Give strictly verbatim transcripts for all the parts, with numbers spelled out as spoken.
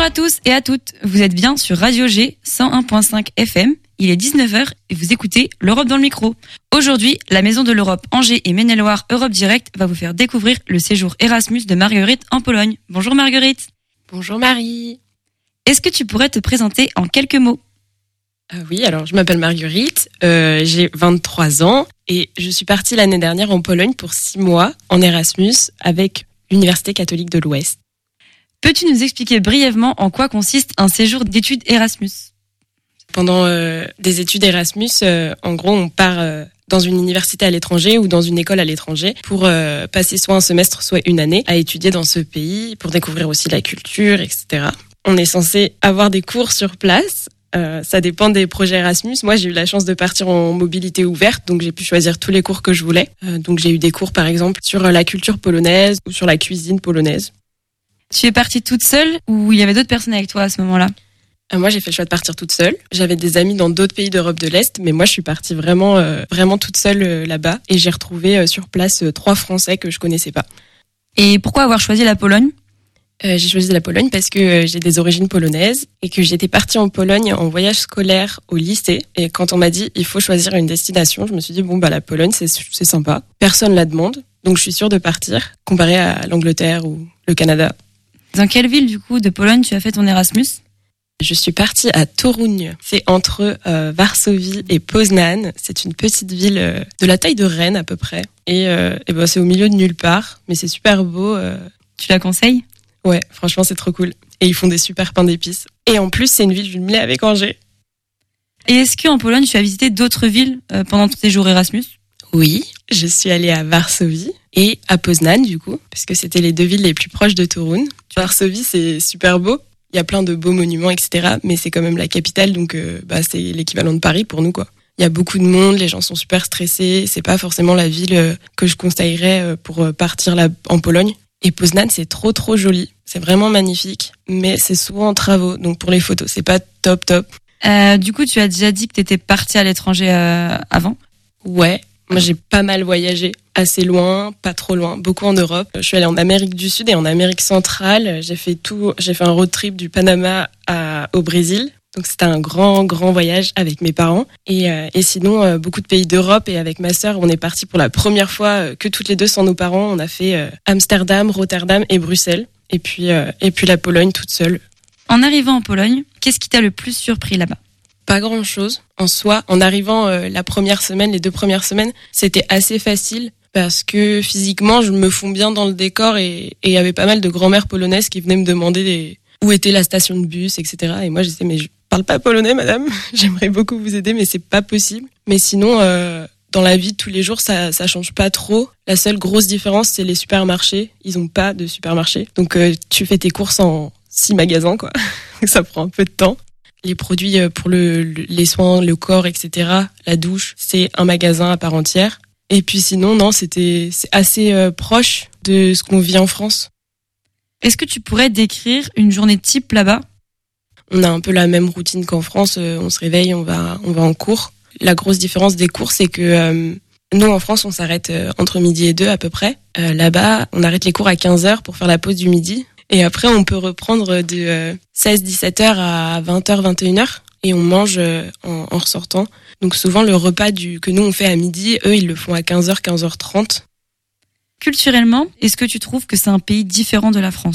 à tous et à toutes, vous êtes bien sur Radio G cent un virgule cinq F M, il est dix-neuf heures et vous écoutez l'Europe dans le micro. Aujourd'hui, la Maison de l'Europe Angers et Maine-et-Loire Europe Direct va vous faire découvrir le séjour Erasmus de Marguerite en Pologne. Bonjour Marguerite. Bonjour Marie. Est-ce que tu pourrais te présenter en quelques mots ? Euh, oui, alors je m'appelle Marguerite, euh, j'ai vingt-trois ans et je suis partie l'année dernière en Pologne pour six mois en Erasmus avec l'Université catholique de l'Ouest. Peux-tu nous expliquer brièvement en quoi consiste un séjour d'études Erasmus ? Pendant euh, des études Erasmus, euh, en gros, on part euh, dans une université à l'étranger ou dans une école à l'étranger pour euh, passer soit un semestre, soit une année à étudier dans ce pays, pour découvrir aussi la culture, et cetera. On est censé avoir des cours sur place. Euh, ça dépend des projets Erasmus. Moi, j'ai eu la chance de partir en mobilité ouverte, donc j'ai pu choisir tous les cours que je voulais. Euh, donc j'ai eu des cours, par exemple, sur la culture polonaise ou sur la cuisine polonaise. Tu es partie toute seule ou il y avait d'autres personnes avec toi à ce moment-là ? euh, Moi, j'ai fait le choix de partir toute seule. J'avais des amis dans d'autres pays d'Europe de l'Est, mais moi, je suis partie vraiment, euh, vraiment toute seule euh, là-bas. Et j'ai retrouvé euh, sur place euh, trois Français que je connaissais pas. Et pourquoi avoir choisi la Pologne ? Euh, j'ai choisi la Pologne parce que euh, j'ai des origines polonaises et que j'étais partie en Pologne en voyage scolaire au lycée. Et quand on m'a dit il faut choisir une destination, je me suis dit bon bah la Pologne c'est c'est sympa. Personne la demande, donc je suis sûre de partir comparé à l'Angleterre ou le Canada. Dans quelle ville du coup de Pologne tu as fait ton Erasmus ? Je suis partie à Toruń. C'est entre euh, Varsovie et Poznań. C'est une petite ville euh, de la taille de Rennes à peu près. Et, euh, et ben c'est au milieu de nulle part, mais c'est super beau. Euh... Tu la conseilles ? Ouais, franchement, c'est trop cool. Et ils font des super pains d'épices. Et en plus, c'est une ville jumelée avec Angers. Et est-ce qu'en Pologne, tu as visité d'autres villes euh, pendant ton séjour Erasmus ? Oui, je suis allée à Varsovie et à Poznań, du coup, parce que c'était les deux villes les plus proches de Toruń. Varsovie, c'est super beau. Il y a plein de beaux monuments, et cetera. Mais c'est quand même la capitale, donc euh, bah, c'est l'équivalent de Paris pour nous, quoi. Il y a beaucoup de monde, les gens sont super stressés. C'est pas forcément la ville euh, que je conseillerais euh, pour euh, partir là, en Pologne. Et Poznań, c'est trop trop joli. C'est vraiment magnifique, mais c'est souvent en travaux. Donc pour les photos, c'est pas top top. Euh, du coup, tu as déjà dit que tu étais partie à l'étranger euh, avant ? Ouais, moi j'ai pas mal voyagé. Assez loin, pas trop loin, beaucoup en Europe. Je suis allée en Amérique du Sud et en Amérique centrale. J'ai fait tout, j'ai fait un road trip du Panama à, au Brésil. Donc c'était un grand, grand voyage avec mes parents. Et, euh, et sinon, euh, beaucoup de pays d'Europe. Et avec ma sœur, on est parti pour la première fois euh, que toutes les deux sans nos parents. On a fait euh, Amsterdam, Rotterdam et Bruxelles. Et puis, euh, et puis la Pologne toute seule. En arrivant en Pologne, qu'est-ce qui t'a le plus surpris là-bas ? Pas grand-chose. En soi, en arrivant euh, la première semaine, les deux premières semaines, c'était assez facile. Parce que physiquement, je me fonds bien dans le décor. Et il y avait pas mal de grand-mères polonaises qui venaient me demander des... où était la station de bus, et cetera. Et moi, je disais, mais je parle pas polonais, madame. J'aimerais beaucoup vous aider, mais c'est pas possible. Mais sinon, euh, dans la vie de tous les jours, ça, ça change pas trop. La seule grosse différence, c'est les supermarchés. Ils ont pas de supermarché. Donc, euh, tu fais tes courses en six magasins, quoi. Ça prend un peu de temps. Les produits pour le, le, les soins, le corps, et cetera. La douche, c'est un magasin à part entière. Et puis sinon, non, c'était, c'est assez euh, proche de ce qu'on vit en France. Est-ce que tu pourrais décrire une journée type là-bas ? On a un peu la même routine qu'en France. Euh, on se réveille, on va, on va en cours. La grosse différence des cours, c'est que euh, nous, en France, on s'arrête euh, entre midi et deux à peu près. Euh, là-bas, on arrête les cours à quinze heures pour faire la pause du midi. Et après, on peut reprendre de euh, seize dix-sept heures à vingt heures vingt et une heures. Et on mange euh, en, en ressortant. Donc souvent, le repas du, que nous, on fait à midi, eux, ils le font à quinze heures quinze heures trente. Culturellement, est-ce que tu trouves que c'est un pays différent de la France ?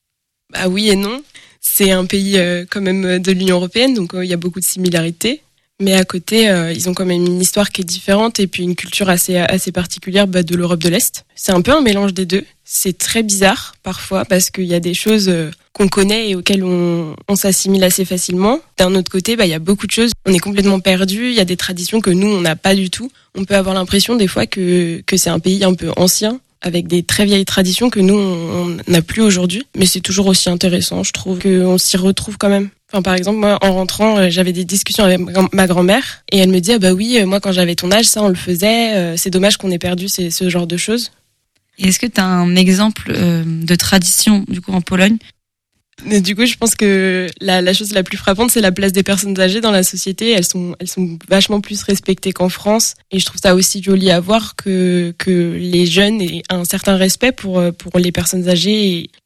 Bah oui et non. C'est un pays euh, quand même de l'Union européenne, donc il euh, y a beaucoup de similarités. Mais à côté, euh, ils ont quand même une histoire qui est différente et puis une culture assez assez particulière bah, de l'Europe de l'Est. C'est un peu un mélange des deux. C'est très bizarre parfois parce qu'il y a des choses euh, qu'on connaît et auxquelles on, on s'assimile assez facilement. D'un autre côté, bah il y a beaucoup de choses. On est complètement perdu. Il y a des traditions que nous on n'a pas du tout. On peut avoir l'impression des fois que que c'est un pays un peu ancien, avec des très vieilles traditions que nous, on n'a plus aujourd'hui. Mais c'est toujours aussi intéressant, je trouve, qu'on s'y retrouve quand même. Enfin, par exemple, moi, en rentrant, j'avais des discussions avec ma grand-mère, et elle me dit, ah bah oui, moi, quand j'avais ton âge, ça, on le faisait, c'est dommage qu'on ait perdu ces, ce genre de choses. Et est-ce que tu as un exemple euh, de tradition, du coup, en Pologne ? Et du coup, je pense que la, la chose la plus frappante, c'est la place des personnes âgées dans la société. Elles sont, elles sont vachement plus respectées qu'en France. Et je trouve ça aussi joli à voir que, que les jeunes aient un certain respect pour, pour les personnes âgées et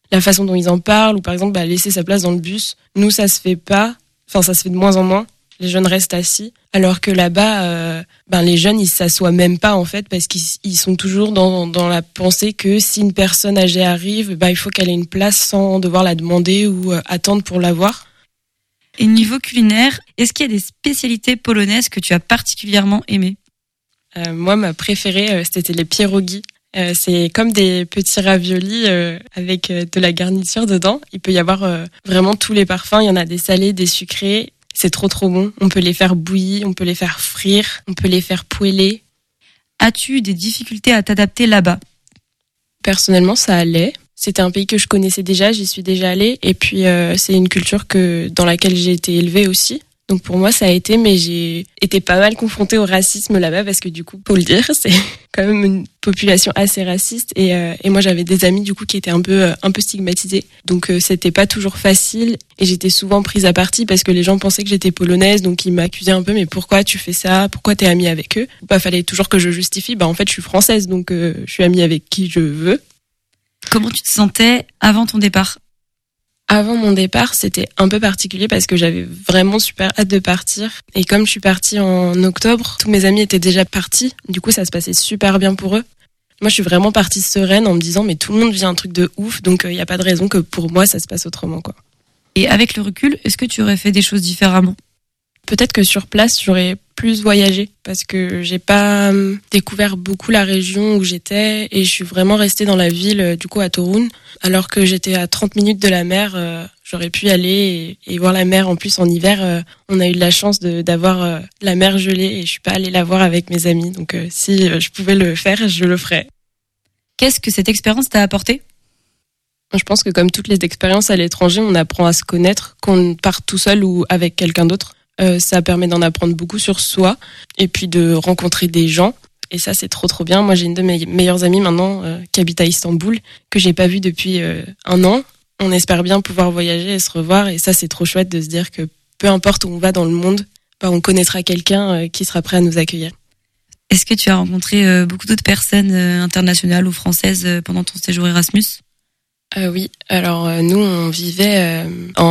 la façon dont ils en parlent, ou par exemple bah, laisser sa place dans le bus. Nous, ça se fait pas, enfin ça se fait de moins en moins. Les jeunes restent assis, alors que là-bas, euh, ben les jeunes ils s'assoient même pas en fait parce qu'ils ils sont toujours dans dans la pensée que si une personne âgée arrive, ben il faut qu'elle ait une place sans devoir la demander ou euh, attendre pour l'avoir. Et niveau culinaire, est-ce qu'il y a des spécialités polonaises que tu as particulièrement aimées ? euh, Moi, ma préférée, euh, c'était les pierogi. Euh, c'est comme des petits raviolis euh, avec euh, de la garniture dedans. Il peut y avoir euh, vraiment tous les parfums. Il y en a des salés, des sucrés. C'est trop trop bon. On peut les faire bouillir, on peut les faire frire, on peut les faire poêler. As-tu eu des difficultés à t'adapter là-bas ? Personnellement, ça allait. C'était un pays que je connaissais déjà, j'y suis déjà allée. Et puis, euh, c'est une culture que dans laquelle j'ai été élevée aussi. Donc pour moi, ça a été, mais j'ai été pas mal confrontée au racisme là-bas parce que du coup, pour le dire, c'est quand même une population assez raciste. Et, euh, et moi, j'avais des amis du coup qui étaient un peu, un peu stigmatisés. Donc euh, c'était pas toujours facile et j'étais souvent prise à partie parce que les gens pensaient que j'étais polonaise, donc ils m'accusaient un peu. Mais pourquoi tu fais ça ? Pourquoi t'es amie avec eux ? Bah fallait toujours que je justifie. Bah en fait, je suis française, donc euh, je suis amie avec qui je veux. Comment tu te sentais avant ton départ ? Avant mon départ, c'était un peu particulier parce que j'avais vraiment super hâte de partir. Et comme je suis partie en octobre, tous mes amis étaient déjà partis. Du coup, ça se passait super bien pour eux. Moi, je suis vraiment partie sereine en me disant, mais tout le monde vit un truc de ouf, donc il euh, n'y a pas de raison que pour moi, ça se passe autrement, quoi. Et avec le recul, est-ce que tu aurais fait des choses différemment ? Peut-être que sur place, j'aurais plus voyagé parce que j'ai pas euh, découvert beaucoup la région où j'étais et je suis vraiment restée dans la ville, euh, du coup, à Torun. Alors que j'étais à trente minutes de la mer, euh, j'aurais pu aller et, et voir la mer. En plus, en hiver, euh, on a eu de la chance de, d'avoir euh, la mer gelée et je suis pas allée la voir avec mes amis. Donc, euh, si euh, je pouvais le faire, je le ferais. Qu'est-ce que cette expérience t'a apporté ? Je pense que comme toutes les expériences à l'étranger, on apprend à se connaître, qu'on part tout seul ou avec quelqu'un d'autre. Euh, ça permet d'en apprendre beaucoup sur soi et puis de rencontrer des gens. Et ça, c'est trop trop bien. Moi, j'ai une de mes meilleures amies maintenant euh, qui habite à Istanbul, que j'ai pas vue depuis euh, un an. On espère bien pouvoir voyager et se revoir. Et ça, c'est trop chouette de se dire que peu importe où on va dans le monde, bah, on connaîtra quelqu'un euh, qui sera prêt à nous accueillir. Est-ce que tu as rencontré euh, beaucoup d'autres personnes euh, internationales ou françaises euh, pendant ton séjour Erasmus ? Euh, oui, alors euh, nous on vivait euh,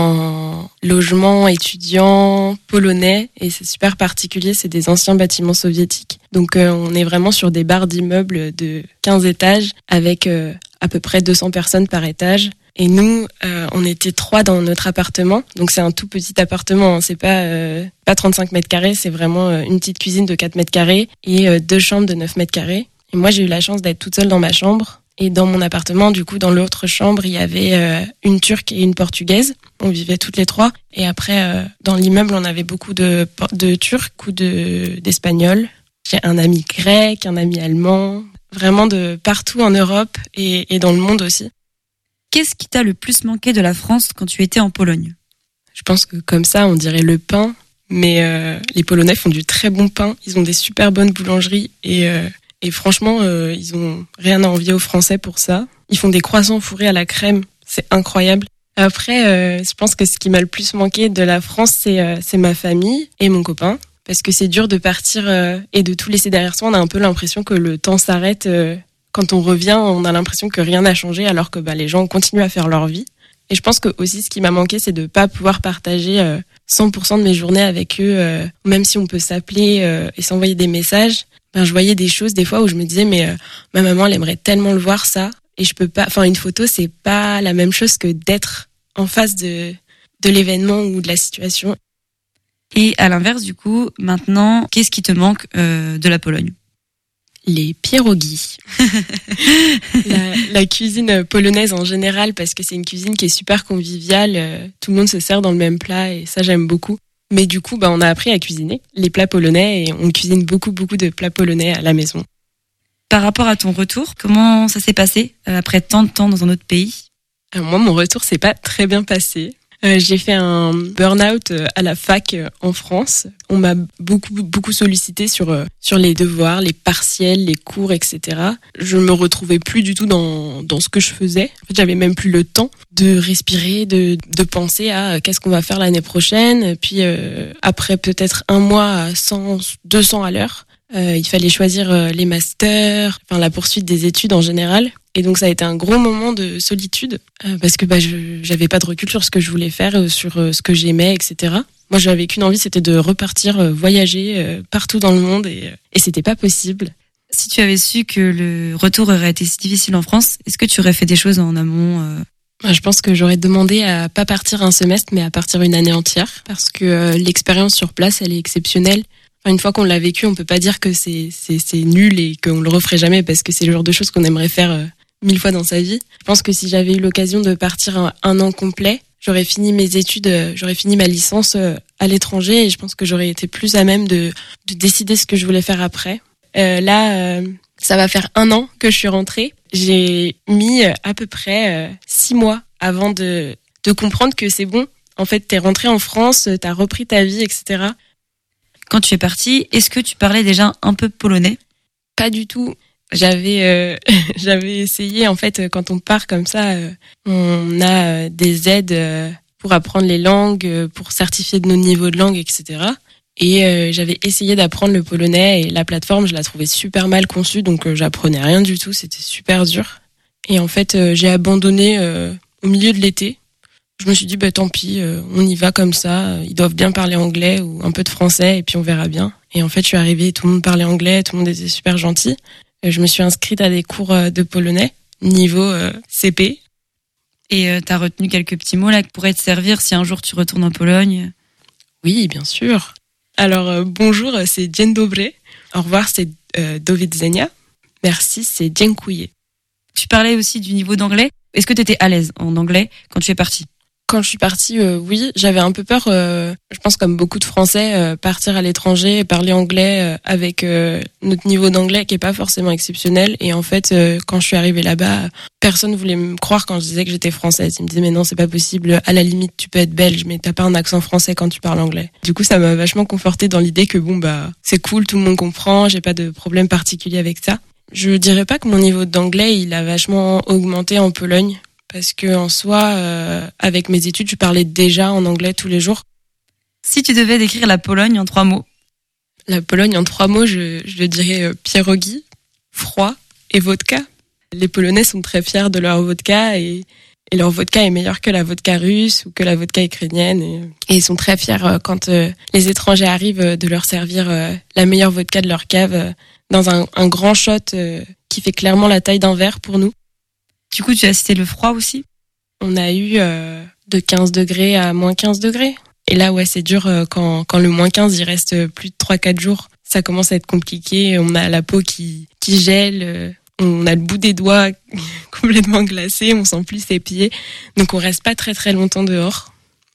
en logement étudiant polonais et c'est super particulier, c'est des anciens bâtiments soviétiques. Donc euh, on est vraiment sur des barres d'immeubles de quinze étages avec euh, à peu près deux cents personnes par étage. Et nous, euh, on était trois dans notre appartement, donc c'est un tout petit appartement, hein. C'est pas euh, pas trente-cinq mètres carrés, c'est vraiment euh, une petite cuisine de quatre mètres carrés et euh, deux chambres de neuf mètres carrés. Et moi j'ai eu la chance d'être toute seule dans ma chambre. Et dans mon appartement, du coup, dans l'autre chambre, il y avait euh, une Turque et une Portugaise. On vivait toutes les trois. Et après, euh, dans l'immeuble, on avait beaucoup de, de Turcs ou de, d'Espagnols. J'ai un ami grec, un ami allemand, vraiment de partout en Europe et, et dans le monde aussi. Qu'est-ce qui t'a le plus manqué de la France quand tu étais en Pologne ? Je pense que comme ça, on dirait le pain. Mais euh, les Polonais font du très bon pain. Ils ont des super bonnes boulangeries et... Euh, Et franchement, euh, ils ont rien à envier aux Français pour ça. Ils font des croissants fourrés à la crème, c'est incroyable. Après, euh, je pense que ce qui m'a le plus manqué de la France, c'est, euh, c'est ma famille et mon copain. Parce que c'est dur de partir euh, et de tout laisser derrière soi. On a un peu l'impression que le temps s'arrête. Euh, quand on revient, on a l'impression que rien n'a changé alors que bah, les gens continuent à faire leur vie. Et je pense que aussi ce qui m'a manqué, c'est de pas pouvoir partager euh, cent pour cent de mes journées avec eux. Euh, même si on peut s'appeler euh, et s'envoyer des messages. Ben, je voyais des choses des fois où je me disais mais euh, ma maman elle aimerait tellement le voir ça et je peux pas, enfin une photo c'est pas la même chose que d'être en face de de l'événement ou de la situation. Et à l'inverse du coup maintenant qu'est-ce qui te manque euh, de la Pologne ? Les pierogi. la, la cuisine polonaise en général parce que c'est une cuisine qui est super conviviale, euh, tout le monde se sert dans le même plat et ça j'aime beaucoup. Mais du coup, bah, on a appris à cuisiner les plats polonais et on cuisine beaucoup, beaucoup de plats polonais à la maison. Par rapport à ton retour, comment ça s'est passé après tant de temps dans un autre pays ? Alors moi, mon retour s'est pas très bien passé. Euh, j'ai fait un burn-out à la fac en France. On m'a beaucoup, beaucoup sollicité sur, sur les devoirs, les partiels, les cours, et cetera. Je me retrouvais plus du tout dans, dans ce que je faisais. En fait, j'avais même plus le temps de respirer, de, de penser à qu'est-ce qu'on va faire l'année prochaine. Puis euh, après peut-être un mois à cent, deux cents à l'heure, euh, il fallait choisir les masters, enfin la poursuite des études en général. Et donc ça a été un gros moment de solitude euh, parce que bah, je j'avais pas de recul sur ce que je voulais faire, euh, sur euh, ce que j'aimais, et cetera. Moi, j'avais qu'une envie, c'était de repartir euh, voyager euh, partout dans le monde et, euh, et c'était pas possible. Si tu avais su que le retour aurait été si difficile en France, est-ce que tu aurais fait des choses en amont euh... Je pense que j'aurais demandé à pas partir un semestre, mais à partir une année entière, parce que euh, l'expérience sur place, elle est exceptionnelle. Enfin, une fois qu'on l'a vécu, on peut pas dire que c'est c'est c'est nul et qu'on le referait jamais, parce que c'est le genre de choses qu'on aimerait faire euh, mille fois dans sa vie. Je pense que si j'avais eu l'occasion de partir un, un an complet, j'aurais fini mes études, euh, j'aurais fini ma licence euh, à l'étranger, et je pense que j'aurais été plus à même de de décider ce que je voulais faire après. Euh, là, euh, ça va faire un an que je suis rentrée. J'ai mis euh, à peu près euh, six mois avant de de comprendre que c'est bon. En fait, t'es rentrée en France, t'as repris ta vie, et cetera. Quand tu es partie, est-ce que tu parlais déjà un peu polonais ? Pas du tout. J'avais euh, j'avais essayé, en fait, quand on part comme ça, euh, on a euh, des aides euh, pour apprendre les langues, euh, pour certifier de nos niveaux de langue, et cetera. Et euh, j'avais essayé d'apprendre le polonais, et la plateforme, je la trouvais super mal conçue, donc euh, j'apprenais rien du tout, c'était super dur. Et en fait, euh, j'ai abandonné euh, au milieu de l'été. Je me suis dit, bah, tant pis, euh, on y va comme ça. Ils doivent bien parler anglais ou un peu de français et puis on verra bien. Et en fait, je suis arrivée, tout le monde parlait anglais, tout le monde était super gentil. Et je me suis inscrite à des cours de polonais, niveau euh, C P. Et euh, t'as retenu quelques petits mots là qui pourraient te servir si un jour tu retournes en Pologne ? Oui, bien sûr. Alors, euh, bonjour, c'est dzień dobry. Au revoir, c'est euh, do widzenia. Merci, c'est dziękuję. Tu parlais aussi du niveau d'anglais. Est-ce que t'étais à l'aise en anglais quand tu es partie ? Quand je suis partie, euh, oui, j'avais un peu peur, euh, je pense comme beaucoup de Français, euh, partir à l'étranger, parler anglais euh, avec euh, notre niveau d'anglais qui est pas forcément exceptionnel. Et en fait, euh, quand je suis arrivée là-bas, personne voulait me croire quand je disais que j'étais française. Ils me disaient, mais non, c'est pas possible, à la limite, tu peux être belge, mais t'as pas un accent français quand tu parles anglais. Du coup, ça m'a vachement confortée dans l'idée que bon, bah, c'est cool, tout le monde comprend, j'ai pas de problème particulier avec ça. Je dirais pas que mon niveau d'anglais, il a vachement augmenté en Pologne. Parce que en soi, euh, avec mes études, je parlais déjà en anglais tous les jours. Si tu devais décrire la Pologne en trois mots ? La Pologne en trois mots, je, je dirais euh, pierogi, froid et vodka. Les Polonais sont très fiers de leur vodka et, et leur vodka est meilleur que la vodka russe ou que la vodka ukrainienne. Et, et ils sont très fiers euh, quand euh, les étrangers arrivent euh, de leur servir euh, la meilleure vodka de leur cave euh, dans un, un grand shot euh, qui fait clairement la taille d'un verre pour nous. Du coup, tu as cité le froid aussi ? On a eu euh, de quinze degrés à moins quinze degrés. Et là, ouais, c'est dur euh, quand, quand le moins quinze, il reste plus de trois quatre jours. Ça commence à être compliqué. On a la peau qui, qui gèle. Euh, on a le bout des doigts complètement glacé. On sent plus ses pieds. Donc, on reste pas très très longtemps dehors.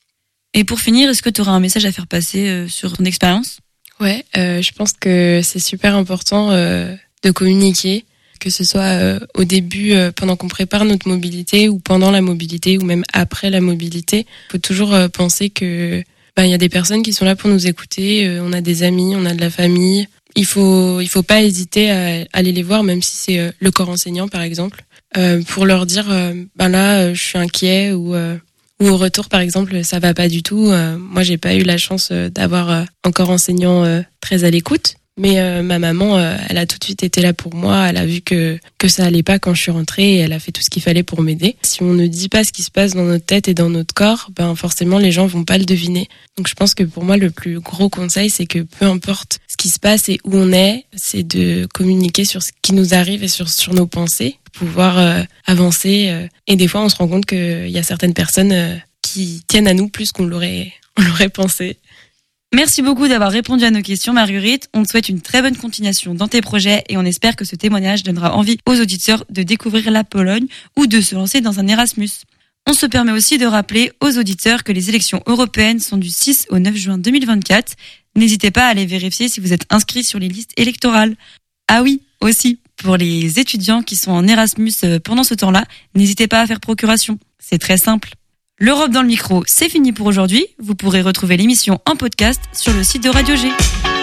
Et pour finir, est-ce que tu auras un message à faire passer euh, sur ton expérience ? Ouais, euh, je pense que c'est super important euh, de communiquer. Que ce soit euh, au début, euh, pendant qu'on prépare notre mobilité, ou pendant la mobilité, ou même après la mobilité. Il faut toujours euh, penser que ben, y a des personnes qui sont là pour nous écouter, euh, on a des amis, on a de la famille. Il faut, il faut pas hésiter à aller les voir, même si c'est euh, le corps enseignant, par exemple, euh, pour leur dire, euh, ben là, euh, je suis inquiet, ou, euh, ou au retour, par exemple, ça va pas du tout. Euh, moi, j'ai pas eu la chance euh, d'avoir euh, un corps enseignant euh, très à l'écoute. Mais euh, ma maman, euh, elle a tout de suite été là pour moi. Elle a vu que que ça allait pas quand je suis rentrée et elle a fait tout ce qu'il fallait pour m'aider. Si on ne dit pas ce qui se passe dans notre tête et dans notre corps, ben forcément les gens vont pas le deviner. Donc je pense que pour moi le plus gros conseil, c'est que peu importe ce qui se passe et où on est, c'est de communiquer sur ce qui nous arrive et sur sur nos pensées, pouvoir euh, avancer. Euh, et des fois, on se rend compte qu'il y a certaines personnes euh, qui tiennent à nous plus qu'on l'aurait on l'aurait pensé. Merci beaucoup d'avoir répondu à nos questions, Marguerite. On te souhaite une très bonne continuation dans tes projets et on espère que ce témoignage donnera envie aux auditeurs de découvrir la Pologne ou de se lancer dans un Erasmus. On se permet aussi de rappeler aux auditeurs que les élections européennes sont du six au neuf juin deux mille vingt-quatre. N'hésitez pas à aller vérifier si vous êtes inscrits sur les listes électorales. Ah oui, aussi, pour les étudiants qui sont en Erasmus pendant ce temps-là, n'hésitez pas à faire procuration. C'est très simple. L'Europe dans le micro, c'est fini pour aujourd'hui. Vous pourrez retrouver l'émission en podcast sur le site de Radio G.